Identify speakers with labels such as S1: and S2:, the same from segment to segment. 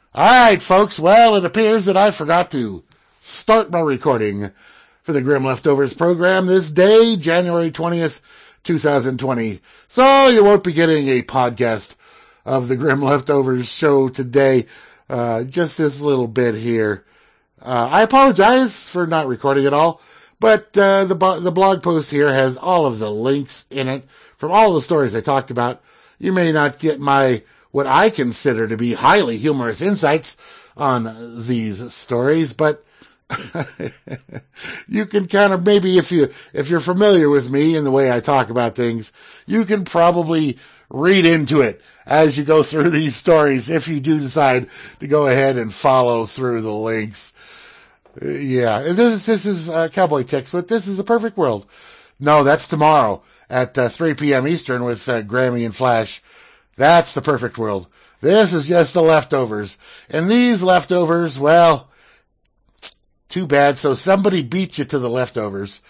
S1: All right, folks. Well, it appears that I forgot to start my recording for the Grim Leftovers program this day, January 20th, 2020. So you won't be getting a podcast of the Grim Leftovers show today. Just this little bit here. I apologize for not recording it all, but the blog post here has all of the links in it from all the stories I talked about. You may not get what I consider to be highly humorous insights on these stories, but you can kind of, maybe if you're familiar with me and the way I talk about things, you can probably read into it as you go through these stories if you do decide to go ahead and follow through the links. Yeah, this is Cowboy Ticks, but this is the perfect world. No, that's tomorrow at 3 p.m. Eastern with Grammy and Flash. That's the perfect world. This is just the leftovers. And these leftovers, well, too bad. So somebody beat you to the leftovers.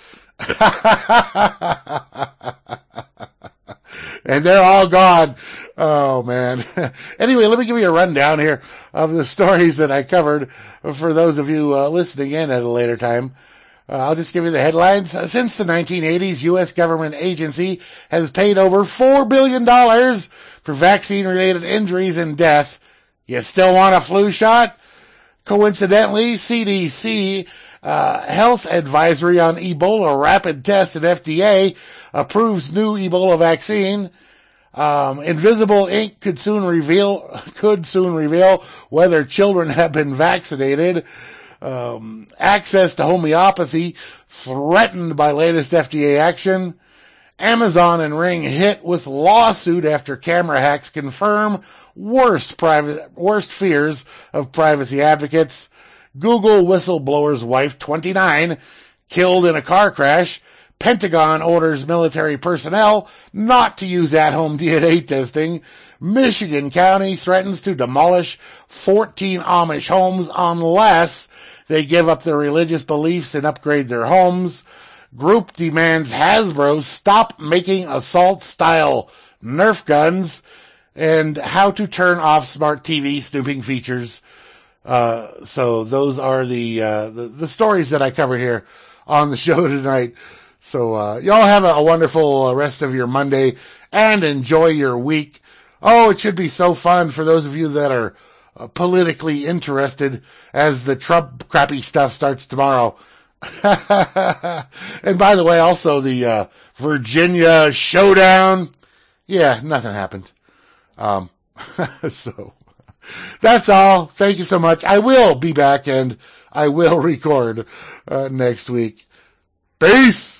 S1: And they're all gone. Oh, man. Anyway, let me give you a rundown here of the stories that I covered for those of you listening in at a later time. I'll just give you the headlines. Since the 1980s, U.S. government agency has paid over $4 billion for vaccine-related injuries and death. You still want a flu shot? Coincidentally, CDC health advisory on Ebola rapid test at FDA approves new Ebola vaccine. Invisible ink could soon reveal whether children have been vaccinated. Access to homeopathy threatened by latest FDA action. Amazon and Ring hit with lawsuit after camera hacks confirm worst fears of privacy advocates. Google whistleblower's wife, 29, killed in a car crash. Pentagon orders military personnel not to use at-home DNA testing. Michigan County threatens to demolish 14 Amish homes unless they give up their religious beliefs and upgrade their homes. Group demands Hasbro stop making assault-style Nerf guns, and how to turn off smart TV snooping features. So those are the stories that I cover here on the show tonight. So y'all have a wonderful rest of your Monday and enjoy your week. Oh, it should be so fun for those of you that are politically interested as the Trump crappy stuff starts tomorrow. And by the way, also the Virginia showdown. Yeah, nothing happened. So that's all. Thank you so much. I will be back and I will record next week. Peace.